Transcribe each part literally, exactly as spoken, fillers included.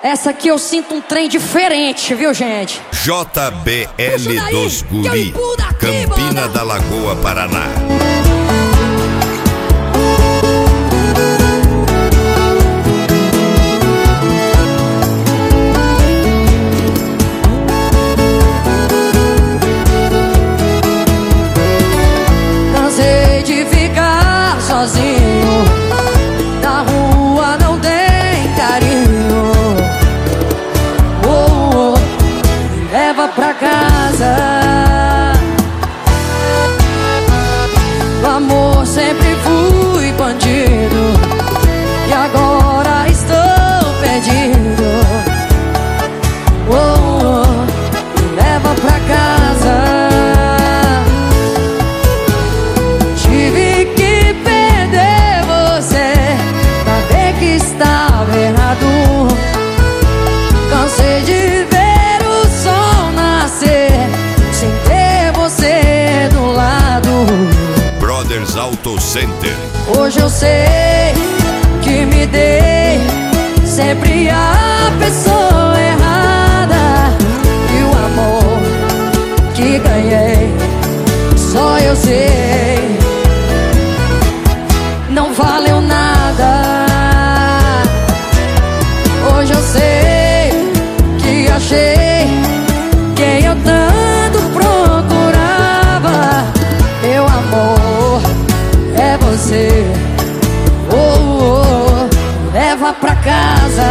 Essa aqui eu sinto um trem diferente, viu, gente? J B L dos Guri, Campina da Lagoa, Paraná. Cansei de ficar sozinho, na rua não tem carinho. Oh, oh, me leva pra casa. No amor sempre fui bandido e agora estou perdido. Oh, oh, me leva pra casa. Tive que perder você pra ver que estava errado. Cansei de ver o sol nascer sem ter você do lado. Brothers Auto Center. Hoje eu sei que me dei sempre a pessoa errada, e o amor que ganhei só eu sei não valeu nada. Hoje eu sei que achei quem eu tanto procurava. Meu amor é você. Oh, oh, me leva pra casa,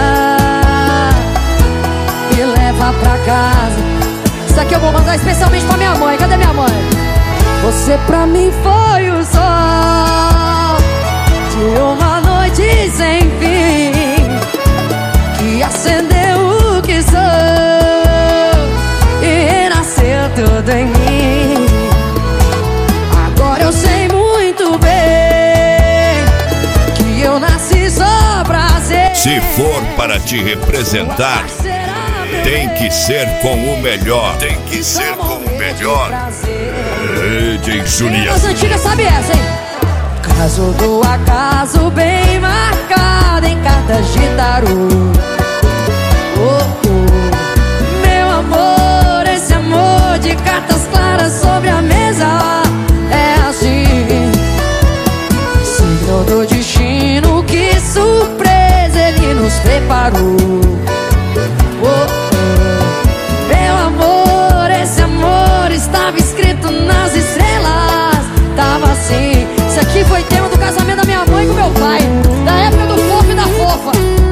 me leva pra casa. Isso aqui eu vou mandar especialmente pra minha mãe. Cadê minha mãe? Você pra mim foi o sol de uma noite sem fim, que acendeu o que sou e renasceu tudo em mim. Agora eu sei muito bem que eu nasci só pra ser. Se for para te representar, tem que ser com o melhor. Tem que ser com o melhor. D J Juliano. As antigas sabe essa, hein? Caso do acaso bem marcado em cartas de tarô. Oh, oh. Meu amor, esse amor de cartas claras sobre a mesa é assim, signo do destino, que surpresa ele nos preparou. Oh, oh. Meu amor, esse amor estava escrito nas estrelas. Tava assim. Isso aqui foi tema do casamento da minha mãe com meu pai, da época do fofo e da fofa.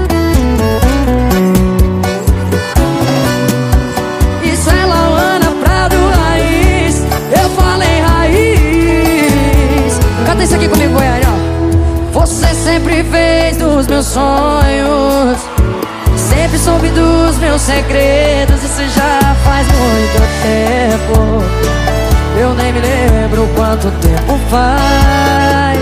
Isso é Lauana Prado Raiz. Eu falei raiz. Canta isso aqui comigo, Goiânia. Você sempre fez dos meus sonhos, sempre soube dos meus segredos. Isso já faz muito tempo, eu nem me lembro quanto tempo faz.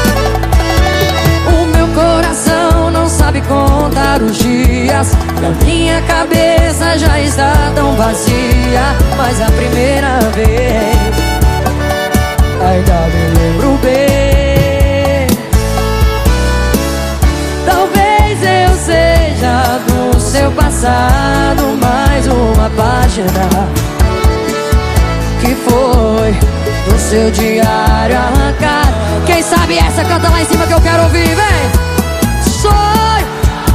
O meu coração não sabe contar os dias, e a minha cabeça já está tão vazia. Mas a primeira vez ainda me lembro bem. Talvez eu seja do seu passado mais uma página que foi do seu diário arrancado. Quem sabe essa canta lá em cima que eu quero ouvir, vem! Sonho!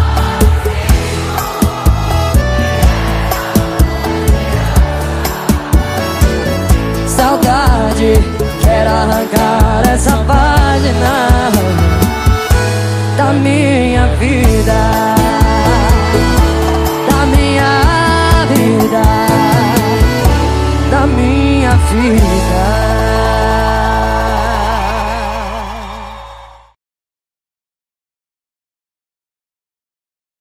Saudade, quero arrancar essa página da minha vida.